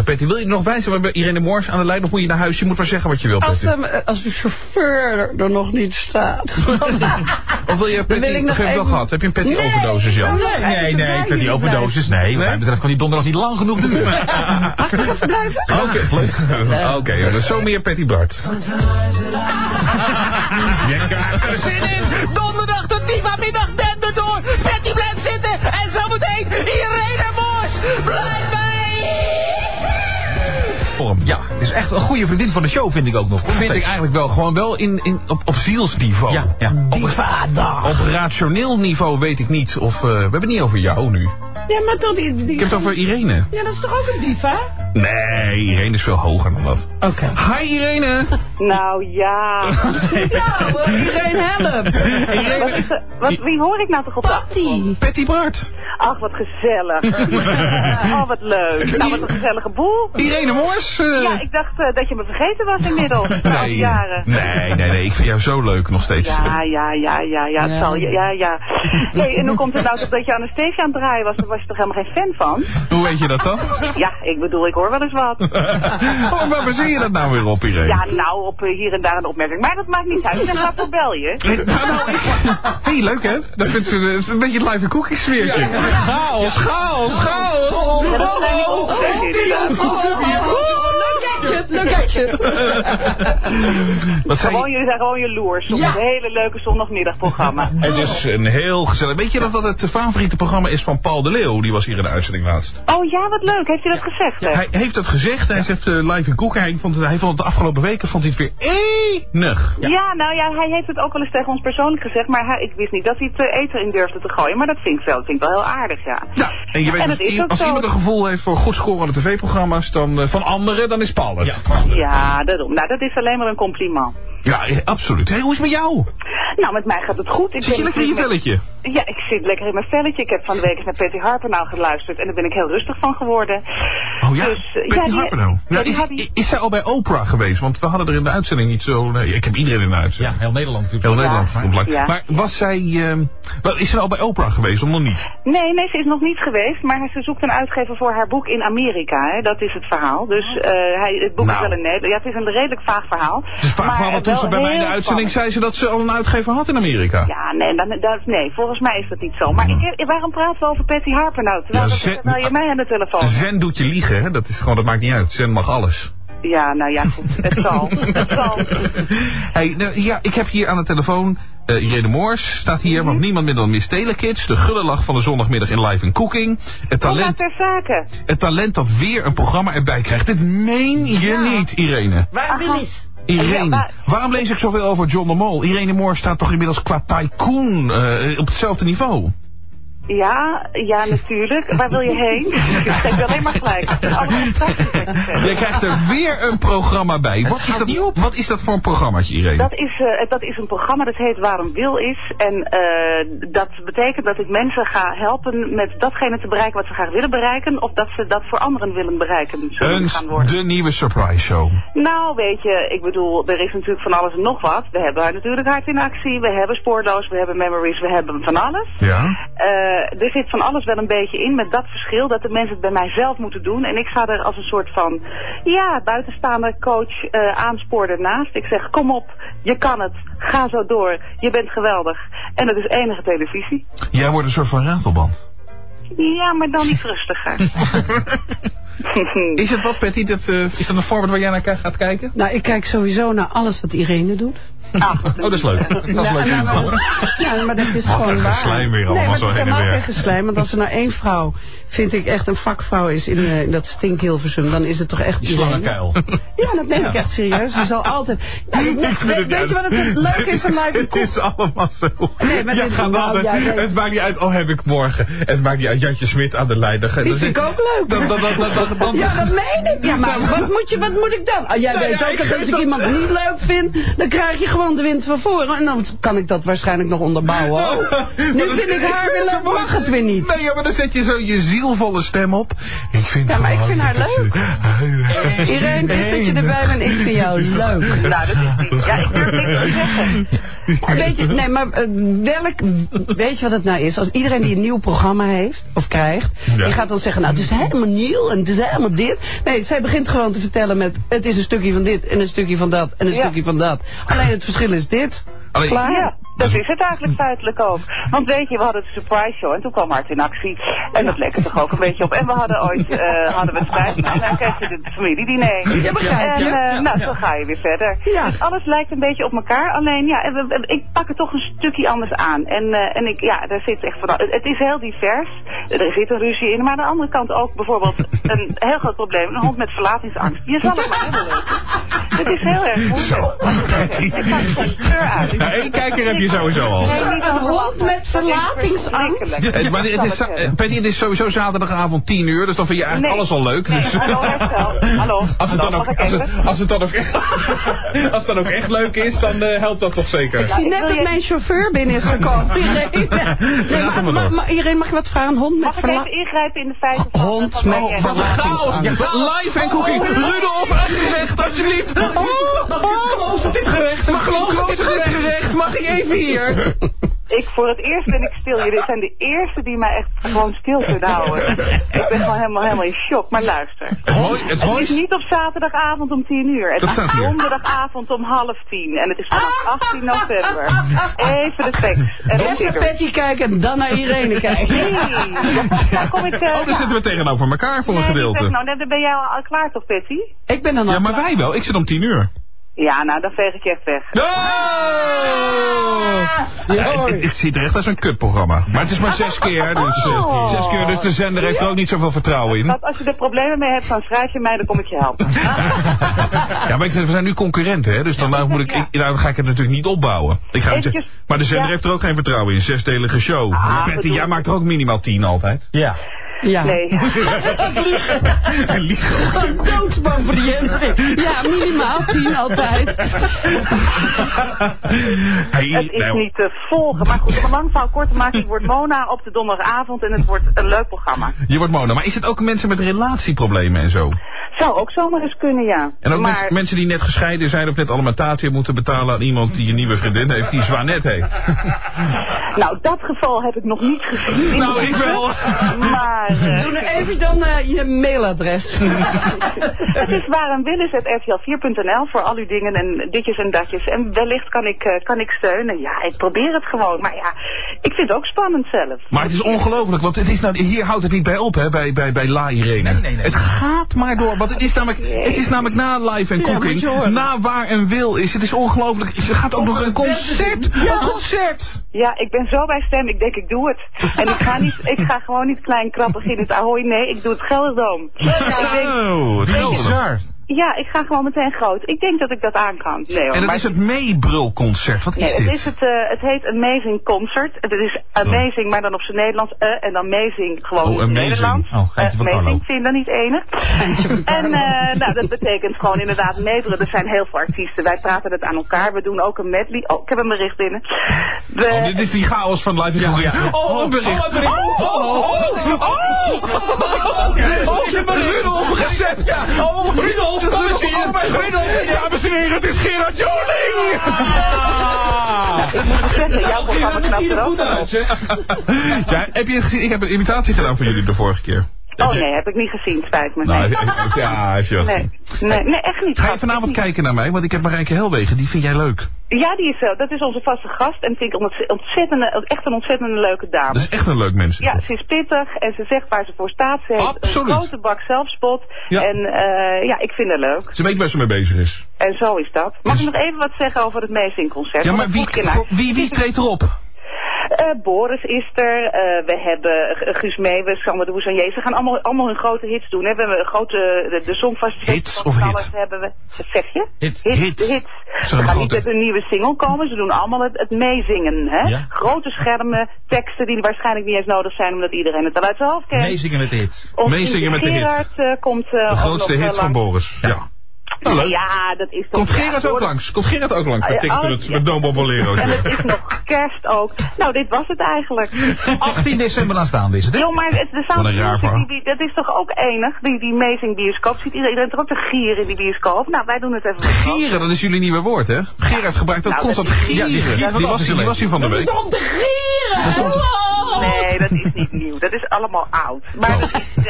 Patty, wil je nog wijzen? We hebben Irene Moors aan de lijn, of moet je naar huis? Je moet maar zeggen wat je wilt, Patty. Als de chauffeur er nog niet staat. Of wil je Patty nog even gehad? Heb je een Patty overdosis, Jan? Nee, Patty overdosis. Nee, wat mij betreft kan die donderdag niet lang genoeg duren. Mag ik even blijven? Oké, dus zo meer Patty Bart. Je krijgt er zin in. Donderdag tot Diva-middag dender door. Patty blijft zitten. En zometeen Irene Moors. Blijf bij. Ja, het is echt een goede vriendin van de show, vind ik ook nog. Vind ik eigenlijk wel. Gewoon wel op zielsniveau. Ja. Op rationeel niveau weet ik niet. Of we hebben het niet over jou nu. Ja, maar toch die... Ik heb het over Irene. Ja, dat is toch ook een diva? Nee, Irene is veel hoger dan dat. Oké. Hi Irene. Nou ja. Irene help. Wie hoor ik nou toch op? Patty Bart. Ach, wat gezellig. Oh, wat leuk. Nou, wat een gezellige boel. Irene Moors. Ja, ik dacht dat je me vergeten was inmiddels. Na al die jaren. Nee. Ik vind jou zo leuk nog steeds. Ja. Het zal. Ja. Hey, en hoe komt het nou toch dat je Anastasia aan het draaien was? Daar was je toch helemaal geen fan van? Hoe weet je dat dan? Ja, ik bedoel, ik hoor wel eens wat. Waar baseer je dat nou weer op, Irene? Ja, nou, op hier en daar een opmerking. Maar dat maakt niet uit. Dan gaat voor bel je. Hey, leuk hè? Dat vindt ze een beetje het live cookie sfeertje. Chaos. Ja, dat zijn niet opgezet inderdaad. Leuk gadget. Jullie zijn gewoon jaloers op een hele leuke zondagmiddagprogramma. Het is een heel gezellig. Weet je dat het favoriete programma is van Paul de Leeuw? Die was hier in de uitzending laatst. Oh ja, wat leuk. Heeft hij dat gezegd? Hè? Hij heeft dat gezegd. Hij zegt live in Koeken. Hij vond het de afgelopen weken het weer enig. Ja, nou ja, hij heeft het ook wel eens tegen ons persoonlijk gezegd. Maar ik wist niet dat hij het eten in durfde te gooien. Maar dat vind ik wel heel aardig, ja. Ja, en je weet als iemand een gevoel heeft voor goed scorende tv-programma's dan van anderen, dan is Paul het. Ja, daarom. Nou, dat is alleen maar een compliment. Ja, absoluut. Hey, hoe is het met jou? Nou, met mij gaat het goed. Zit je lekker in je velletje? Ja, ik zit lekker in mijn velletje. Ik heb van de week eens naar Patty Harpernau geluisterd en daar ben ik heel rustig van geworden. Oh ja, dus, Patty Harpernau. Is zij al bij Oprah geweest? Want we hadden er in de uitzending niet zo... Nee, ik heb iedereen in de uitzending. Ja, heel Nederland natuurlijk. Heel Nederland. Ja. Maar was zij... is ze al bij Oprah geweest of nog niet? Nee, ze is nog niet geweest. Maar ze zoekt een uitgever voor haar boek in Amerika. Hè. Dat is het verhaal. Dus het boek is wel in Nederland. Ja, het is een redelijk vaag verhaal. Het is vaag verhaal, want toen ze bij mij in de uitzending zei ze dat ze al een uitgever had in Amerika. Ja, nee, volgens mij is dat niet zo. Maar waarom praten we over Patty Harpernau? Terwijl je mij aan de telefoon. Zen doet je liegen, hè? Dat maakt niet uit. Zen mag alles. Ja, nou ja, goed. Het zal. Hey, ik heb hier aan de telefoon Irene Moors staat hier, want niemand minder dan Miss Telekids, de gullenlach van de zondagmiddag in Live in Cooking. Het talent dat weer een programma erbij krijgt. Dit meen je niet, Irene. Waar Willis? Irene, waarom lees ik zoveel over John de Mol? Irene Moors staat toch inmiddels qua tycoon op hetzelfde niveau? Ja, natuurlijk. Waar wil je heen? Ik geef je alleen maar gelijk. Je krijgt er weer een programma bij. Wat is dat voor een programmaatje, Irene? Dat is een programma dat heet Waarom Wil Is. En dat betekent dat ik mensen ga helpen met datgene te bereiken wat ze graag willen bereiken. Of dat ze dat voor anderen willen bereiken. Gaan worden. De nieuwe surprise show. Nou, weet je, ik bedoel, er is natuurlijk van alles en nog wat. We hebben natuurlijk Hart in Actie, we hebben Spoorloos, we hebben Memories, we hebben van alles. Ja. Er zit van alles wel een beetje in, met dat verschil dat de mensen het bij mij zelf moeten doen. En ik ga er als een soort van, buitenstaande coach aanspoor ernaast. Ik zeg, kom op, je kan het, ga zo door, je bent geweldig. En dat is enige televisie. Jij wordt een soort van ratelband. Ja, maar dan niet rustiger. Is het wat, Patty? Is dat een voorbeeld waar jij naar gaat kijken? Nou, ik kijk sowieso naar alles wat Irene doet. Dat is leuk. Dat is leuk. Maar dat is gewoon waar. Geslijm weer allemaal zo heen en weer. Nee, maar het is geen geslijm. Want als er nou één vrouw, vind ik echt een vakvrouw is in dat stinkhilversum, dan is het toch echt Irene. Slangenkuil. Ja, dat neem ik echt serieus. Die zal altijd... weet je wat het leuk is aan Live in Koek? Het is allemaal zo. Nee, maar het maakt niet uit, heb ik morgen. Het maakt niet uit, Jantje Smit aan de lijn. Die vind ik ook leuk. Ja, dat meen ik. Ja, maar wat moet ik dan? Jij weet ook dat als ik iemand niet leuk vind, dan krijg je gewoon de wind van voren. En dan kan ik dat waarschijnlijk nog onderbouwen. Nu vind ik haar weer leuk, mag het weer niet. Nee, maar dan zet je zo je zielvolle stem op. Ik vind haar leuk. Irene, is dat je erbij bent, ik vind jou leuk. Nou, dat is niet. Ja, ik durf niks te zeggen. Weet je, nee, maar weet je wat het nou is? Als iedereen die een nieuw programma heeft, of krijgt, die gaat dan zeggen, nou, het is helemaal nieuw en het is helemaal dit. Nee, zij begint gewoon te vertellen met, het is een stukje van dit en een stukje van dat en een stukje van dat. Alleen het verschil is dit. Klaar? Ja, dat is het eigenlijk feitelijk ook. Want weet je, we hadden de surprise show en toen kwam Hart in actie. En dat leek er toch ook een beetje op. En we hadden ooit hadden we spijt. Nou, dan krijg je het familiediner. Ja, begrijp je. En nou, zo ga je weer verder. Ja. Dus alles lijkt een beetje op elkaar. Alleen, ja, ik pak het toch een stukje anders aan. En ik, ja, daar zit echt van. Het is heel divers. Er zit een ruzie in. Maar aan de andere kant ook bijvoorbeeld een heel groot probleem. Een hond met verlatingsangst. Je zal het maar hebben weten. Het is heel erg moeilijk. Ik pak het gewoon kleur uit. Ja, één kijker heb je sowieso al. Nee, niet Een hond met verlatingsangst. Maar Penny, het is sowieso zaterdagavond 10 uur, dus dan vind je eigenlijk alles al leuk. Nee, Dus. hallo Herstel. Hallo. Als het dan ook echt leuk is, dan helpt dat toch zeker. Ik zie net dat mijn chauffeur binnen is gekomen. Irene, maar Irene, mag je wat vragen? Een hond met Mag ik even ingrijpen in de feiten van... Hond met verlatingsangst. Live en cooking. Rudolf, alsjeblieft, alsjeblieft. Dit gerecht. Mag ik even hier? Voor het eerst ben ik stil. Jullie zijn de eerste die mij echt gewoon stil kunnen houden. Ik ben gewoon helemaal in shock. Maar luister. Het is niet op zaterdagavond om 10 uur. Het is donderdagavond om 9:30. En het is vanaf 18 november. Even de tekst. Eerst naar Patty kijken en dan naar Irene kijken. Nee. Dan kom ik... dan zitten we tegenover elkaar voor een gedeelte. Nou, dan ben jij al klaar toch, Patty? Ik ben dan al Ja, maar klaar. wij wel. Ik zit om 10 uur. Ja, nou, dan veeg ik je echt weg. Het ziet er echt als een kutprogramma. Maar het is maar 6 keer, dus de zender heeft er ook niet zoveel vertrouwen in. Want als je er problemen mee hebt, dan schrijf je mij, dan kom ik je helpen. Ja, maar we zijn nu concurrenten, hè, dus dan ga ik het natuurlijk niet opbouwen. Maar de zender heeft er ook geen vertrouwen in. 6-delige show. Patty, jij maakt er ook minimaal 10 altijd. Ja. Nee. Liegen. Doodsbang voor die Jensen. Ja, minimaal 10 altijd. Het is niet te volgen. Maar goed, om een lang verhaal kort te maken, ik word Mona op de donderdagavond en het wordt een leuk programma. Je wordt Mona, maar is het ook mensen met relatieproblemen en zo? Zou ook zomaar eens kunnen, ja. En ook mensen die net gescheiden zijn of net alimentatie moeten betalen aan iemand die een nieuwe vriendin heeft, die Zwanet heeft. Nou, dat geval heb ik nog niet gezien. Nou, ik wel. Maar... Doe nou even dan je mailadres. Het is waarenwillis@rtl4.nl voor al uw dingen en ditjes en datjes. En wellicht kan ik steunen. Ja, ik probeer het gewoon. Maar ja, ik vind het ook spannend zelf. Maar het is ongelooflijk, want het is hier houdt het niet bij op, hè, bij La Irene. Nee. Het gaat maar door, want het is namelijk na Live en Cooking, na Waar en Wil is. Het is ongelooflijk. Ze gaat ook nog een concert. Een concert. Ja, ik ben zo bij stem. Ik denk, ik doe het. En ik ga gewoon niet klein krappig in het Ahoy. Nee, ik doe het Gelderdoom. Het Gelderdoom. Ja, ik ga gewoon meteen groot. Ik denk dat ik dat aan kan. Nee, hoor, en dat is het meebrulconcert. Wat is dit? Het heet Amazing Concert. Het is Amazing, maar dan op zijn Nederlands. En dan Amazing gewoon in het Nederlands. Amazing, vind je dan niet enig? En nou, dat betekent gewoon inderdaad meebrullen. Er zijn heel veel artiesten. Wij praten het aan elkaar. We doen ook een medley. Oh, ik heb een bericht binnen. Dit is die chaos van Live en Cooking. Een bericht. Ik heb een Rudolf gezet. Ja. Rudolf. Kom eens hier. Dames en heren, het is Gerard Joling. Ik moet zeggen, jouw programma knapt er ook op. Ja, heb je het gezien? Ik heb een imitatie gedaan voor jullie de vorige keer. Oh nee, heb ik niet gezien, spijt me. Nou, ja, heeft je wat gezien. Nee, echt niet. Ga je vanavond kijken naar mij, want ik heb Marijke Helwegen, die vind jij leuk. Ja, dat is onze vaste gast en vind ik echt een ontzettende leuke dame. Dat is echt een leuk mens. Ja, ze is pittig en ze zegt waar ze voor staat. Ze heeft een grote bak zelfspot. Ja. En ik vind haar leuk. Ze weet waar ze mee bezig is. En zo is dat. Mag ik nog even wat zeggen over het Amazing-concert? Ja, maar wie treedt erop? Boris is er, we hebben Guus Meeuwis, Sander de Woezanier. Ze gaan allemaal hun grote hits doen. We hebben de Songfestival. Hits of hits? Hebben we, zeg je? Hits. Ze gaan niet met een nieuwe single komen. Ze doen allemaal het meezingen. Hè? Ja? Grote schermen, teksten die waarschijnlijk niet eens nodig zijn omdat iedereen het al uit zijn hoofd kent. Meezingen met de hits. Meezingen met de hits. Komt de grootste hit van Boris. Ja. Nou, leuk. Ja, dat is toch... Komt Gerard ook langs? Komt Gerard ook langs? Dat tekent met Domo Bolero. En het is nog kerst ook. Nou, dit was het eigenlijk. 18 december aanstaande is het, hè? Jo, maar de Sound, dat is toch ook enig? Die Amazing bioscoop. Ziet iedereen toch ook te gieren in die bioscoop? Nou, wij doen het even. Gieren, dat is jullie nieuwe woord, hè? Gerard gebruikt ook constant gieren. Ja, die was hier van de week. Dat is om te gieren! Nee, dat is niet nieuw. Dat is allemaal oud. Maar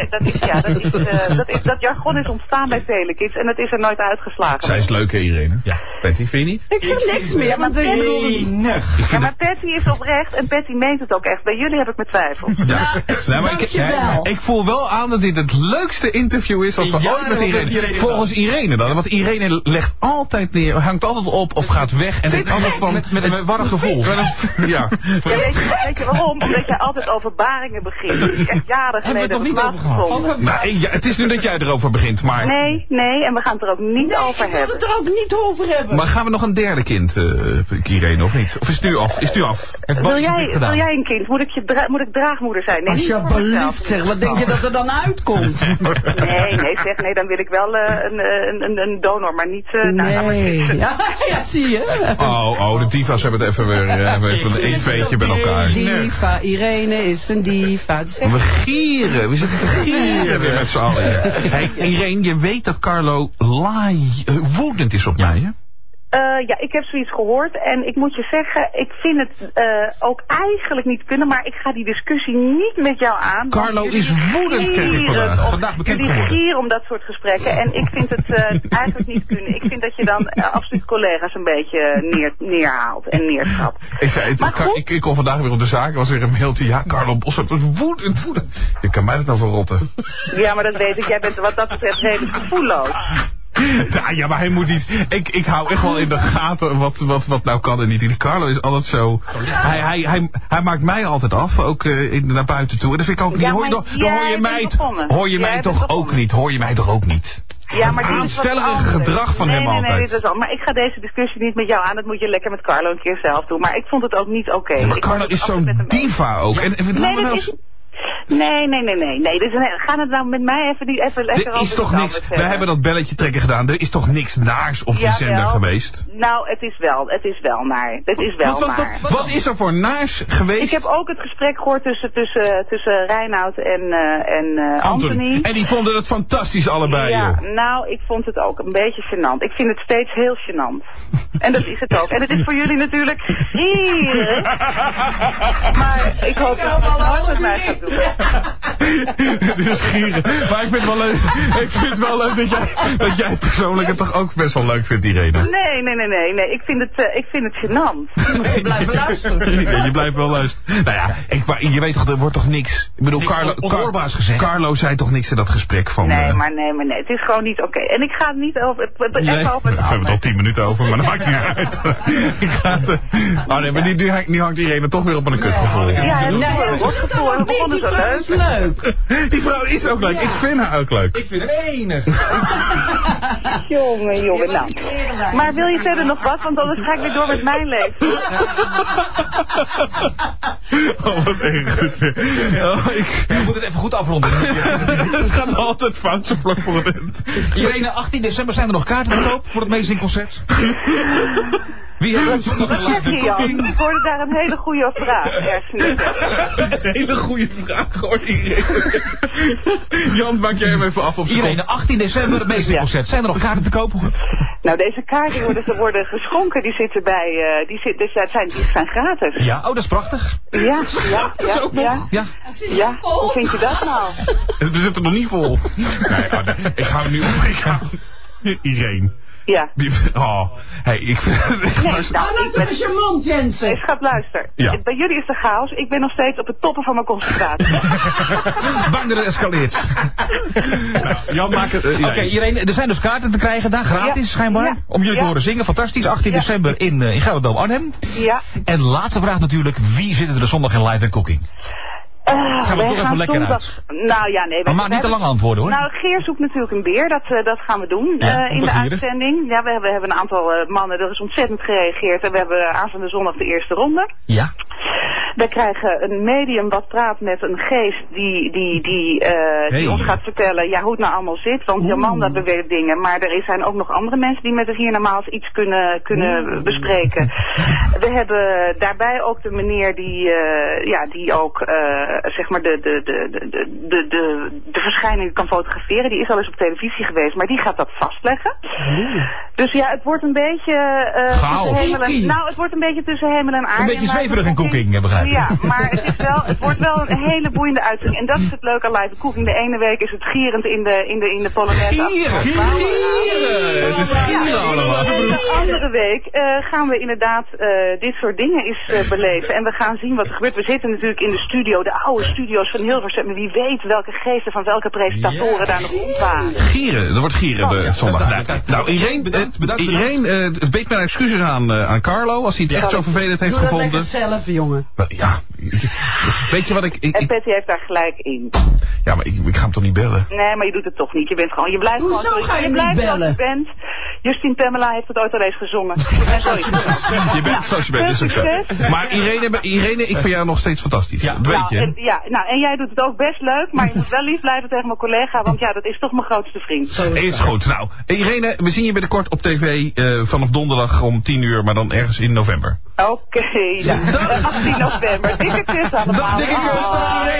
dat jargon is ontstaan bij Telekids en dat is er nooit uitgeslagen. Zij is leuk, hè, Irene? Ja. Patty, vind je niet? Ik vind niks meer, maar ja, maar Patty is oprecht en Patty meent het ook echt. Bij jullie heb ik mijn twijfels. Ja, nee, maar ik voel wel aan dat dit het leukste interview is wat we ooit met Irene. Volgens Irene dan. Want Irene legt altijd neer, hangt altijd op of gaat weg. En dit altijd van met een warm gevoel. Ja. Weet je waarom? Omdat jij altijd over Baringen begint. Dat is echt jaren geleden nog niet over gehad. Nee, het is nu dat jij erover begint, maar... Nee, en we gaan het er ook niet over hebben. Ik wil het er ook niet over hebben. Maar gaan we nog een derde kind, Irene, of niet? Of is het nu af? Is het nu af? Wil jij een kind? Moet ik draagmoeder zijn? Nee, alsjeblieft, zeg. Wat denk je dat er dan uitkomt? Nee, dan wil ik wel een donor, maar niet... Ja, zie je. Oh, de diva's hebben het even weer een veetje bij elkaar. Diva, Irene is een diva. We gieren, we zitten te gieren weer met z'n allen. Hey, Irene, je weet dat Carlo woedend is op mij, hè? Ja, ik heb zoiets gehoord en ik moet je zeggen, ik vind het ook eigenlijk niet kunnen, maar ik ga die discussie niet met jou aan. Carlo is woedend, kijk ik vandaag bekend geworden. Jullie gieren om dat soort gesprekken en ik vind het eigenlijk niet kunnen. Ik vind dat je dan absoluut collega's een beetje neerhaalt en neerschat. Ik kom vandaag weer op de zaak, was weer een mailtje, ja, Carlo Bossert was woedend. Je kan mij dat nou verrotten. Ja, maar dat weet ik, jij bent wat dat betreft redelijk gevoelloos. Ja, maar hij moet niet... Ik hou echt wel in de gaten wat nou kan en niet. Die Carlo is altijd zo... Hij maakt mij altijd af, ook naar buiten toe. En dat vind ik ook niet... Hoor je mij toch ook niet? Ja, maar dit aanstellerig gedrag van hem altijd. Nee, dit is al. Maar ik ga deze discussie niet met jou aan. Dat moet je lekker met Carlo een keer zelf doen. Maar ik vond het ook niet oké. Ja, maar Carlo is zo'n diva ook. Nee. Dus gaan het nou met mij even lekker over. Er is toch niks. We hebben dat belletje trekken gedaan. Er is toch niks naars op die zender geweest? Nou, het is wel naar. Wat is er voor naars geweest? Ik heb ook het gesprek gehoord tussen Reinoud en Anthony. En die vonden het fantastisch allebei. Ja, nou, ik vond het ook een beetje gênant. Ik vind het steeds heel gênant. En dat is het ook. En het is voor jullie natuurlijk hier. Maar ik hoop dat het nooit met mij gaat doen. Dit is gieren. Maar ik vind het wel leuk. Ik vind het wel leuk dat jij persoonlijk het toch ook best wel leuk vindt, Irene. Nee. Ik vind het gênant. Je blijft luisteren. Je blijft wel luisteren. Nou ja, je weet toch, er wordt toch niks. Ik bedoel, Carlo zei toch niks in dat gesprek van... Nee. Het is gewoon niet oké. En ik ga het niet over... We hebben het al 10 minuten over, maar dat maakt niet uit. Maar nu hangt Irene toch weer op een kutgevoel. Ja, een rotgevoel. En we begonnen zo leuk. Die vrouw is ook leuk. Ja. Ik vind haar ook leuk. Ik vind het enig. Jongen, nou. Maar wil je verder nog wat? Want anders ga ik weer door met mijn leven. Wat erg goed weer. Ik moet het even goed afronden. Het gaat altijd fout zo vlak voor het eind. Irene, 18 december zijn er nog kaarten te koop voor het Amazing-concert. Wie heeft het nog een Jan? Ik hoorde daar een hele goede vraag. Een hele goede vraag, hoor Irene. Jan, maak jij hem even af op Irene, 18 december, het Amazing-concert. Zijn er nog kaarten te kopen? Nou, deze kaarten worden geschonken. Die zitten bij... die zijn gratis. Ja, dat is prachtig. Ja. Hoe vind je dat nou? We zitten nog niet vol. Nee, ik hou nu op. Irene. Ja. Ik is je mond, Jensen. Nee, schat, luister. Ja. Bij jullie is de chaos. Ik ben nog steeds op het toppen van mijn concentratie. Bang dat het escaleert. Jan, maak het... Oké, Irene, er zijn dus kaarten te krijgen daar, gratis schijnbaar. Ja. Om jullie te horen zingen, fantastisch. 18 december in Gelderdoom Arnhem. Ja. En laatste vraag natuurlijk, wie zit er zondag in Live & Cooking? Gaan we toch even lekker uit. Nou ja, nee. Maar maak niet te lang antwoorden hoor. Nou, Geer zoekt natuurlijk een beer. Dat gaan we doen in de uitzending. Ja, we hebben een aantal mannen. Er is ontzettend gereageerd. En we hebben aanstaande zondag de eerste ronde. Ja. We krijgen een medium wat praat met een geest die ons gaat vertellen hoe het nou allemaal zit. Want Jamanda beweert dingen. Maar er zijn ook nog andere mensen die met het hiernamaals iets kunnen bespreken. We hebben daarbij ook de meneer die ook zeg maar de verschijning kan fotograferen. Die is al eens op televisie geweest, maar die gaat dat vastleggen. Dus ja, het wordt een beetje het wordt een beetje tussen hemel en aarde. Een beetje zweverig in cooking, begrijp ik. Ja, maar het wordt wel een hele boeiende uitzending. En dat is het leuke aan live cooking. De ene week is het gierend in de Polonaise. Het is gieren allemaal. En de andere week gaan we inderdaad dit soort dingen eens beleven. En we gaan zien wat er gebeurt. We zitten natuurlijk in de studio, de oude studio's van Hilversum. Maar wie weet welke geesten van welke presentatoren daar nog rondwaren. Gieren, er wordt gieren zondag. Nou, Irene beet mijn excuses aan Carlo als hij het echt zo vervelend heeft gevonden. Doe dat lekker zelf, jongen. Ja, weet je wat ik... En Patty heeft daar gelijk in. Ja, maar ik ga hem toch niet bellen? Nee, maar je doet het toch niet. Je blijft gewoon Hoezo gewoon je blijft zoals bellen? je bent. Justine Pamela heeft het ooit al eens gezongen. Je bent zoals je bent, is ook zo. Maar Irene, ik vind jou nog steeds fantastisch. Ja, dat weet je. En jij doet het ook best leuk, maar je moet wel lief blijven tegen mijn collega, want dat is toch mijn grootste vriend. Is goed. Nou, Irene, we zien je binnenkort op tv vanaf donderdag om 10:00, maar dan ergens in november. Oké, 18 november. Dikke kus allemaal. Dikke kus.